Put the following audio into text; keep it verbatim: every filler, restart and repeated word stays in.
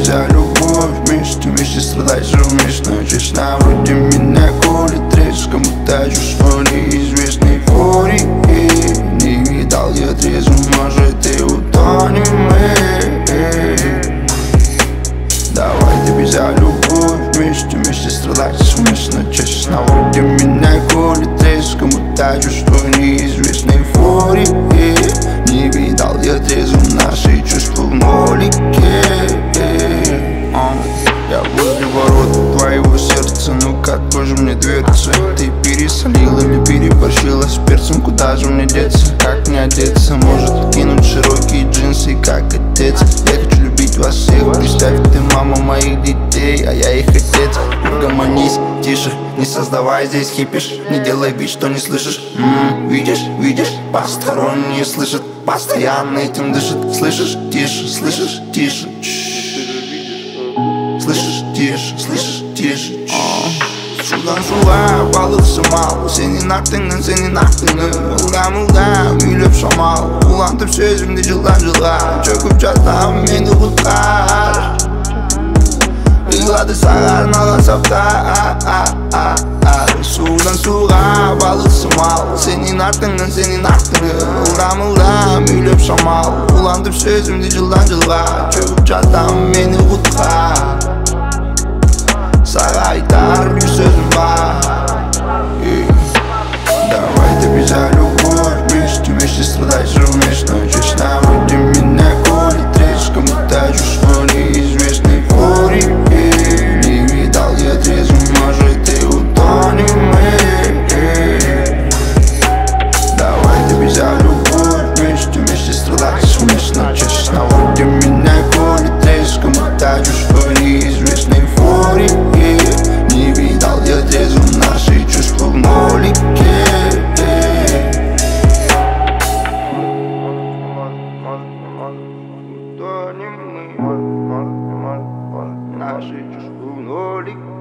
за любовь вместе, вместе страдать совместно. Честно, вроде меня колет треск, кому-то чувства неизвестной фори. Не видал я трезвым, может и утонем мы. Давай ты за любовь вместе, вместе страдать совместно. Честно, вроде меня колет треск, кому-то чувства неизвестной фори. Не видал я трезвым наши чувства в нолике. Я возле ворот твоего сердца, ну-ка открой мне дверцу. Ты пересолила или переборщила с перцем, куда же мне деться? Как мне одеться? Может кинуть широкие джинсы, как отец? Я хочу любить вас всех, представь, ты мама моих детей, а я их отец. Угомонись, тише, не создавай здесь кипиш, не делай вид, что не слышишь. М-м, видишь, видишь, посторонние слышат, постоянно этим дышат. Слышишь, тише, слышишь, тише. Слышишь, тише, слышишь, тише. Sudan sular, balık sımal. Senin aklının, senin aklını Mılga mılga, gülüp şamal. Ulantıp sözümde cıldan cılar. Çöküp çatlam beni kurtar. Yıladı sarar, nalan saptar. Sudan sular, balık sımal. Senin aklının, senin aklını Mılga mılga, gülüp şamal. Ulantıp sözümde cıldan cılar. Çöküp çatlam beni kurtar. Saraytar bir sözüm var. Давай ты за любовь вместе, вместе страдать совместно. Честно, вроде меня колет треск, кому-то чувства неизвестной фори. Не видал я трезвым, может и утонем мы. Давай ты за любовь вместе, вместе страдать совместно. Честно, вроде меня колет треск, кому-то чувства неизвестной фори. Не видал я трезвым наши чувства в нолике. Наши чувства в нолике.